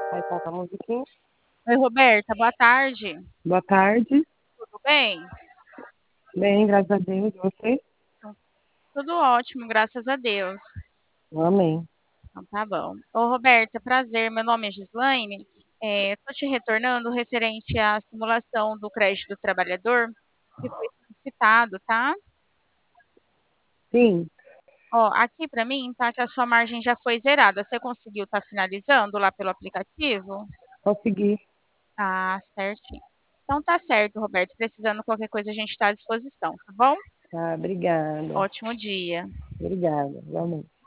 Aí toca a musiquinha. Oi, Roberta, boa tarde. Boa tarde. Tudo bem? Bem, graças a Deus. E você? Tudo ótimo, graças a Deus. Amém. Então, tá bom. Ô, Roberta, prazer. Meu nome é Gislaine. Estou te retornando referente à simulação do crédito do trabalhador que foi solicitado, tá? Sim, Ó, aqui para mim tá que a sua margem já foi zerada. Você conseguiu estar finalizando lá pelo aplicativo? consegui. Ah, certinho. Então tá certo, Roberto. Precisando de qualquer coisa, a gente está à disposição, tá bom? Tá, obrigada. Ótimo dia. Obrigada, realmente.